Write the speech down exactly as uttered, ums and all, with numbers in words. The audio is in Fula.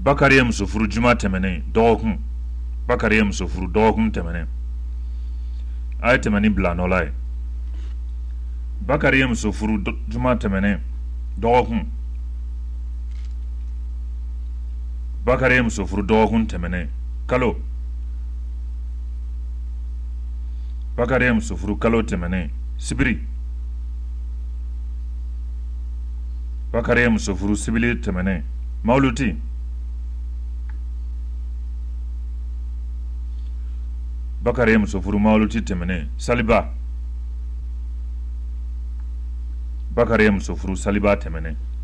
bakariye muso furu juma tɛmɛnen dɔgɔkun bakariye muso furu dɔgɔkun tɛmɛnen a ye tɛmɛni bila nɔ la ye bakariye muso furu juma tɛmɛnen dɔgɔkun bakariye muso furu dɔgɔkun tɛmɛnen kalo bakariye muso furu kalo tɛmɛnen sibiri bakariye muso furu sibili tɛmɛnen mawuluti bakariye muso furu mawuluti tɛmɛnen saliba bakariye muso furu saliba tɛmɛnen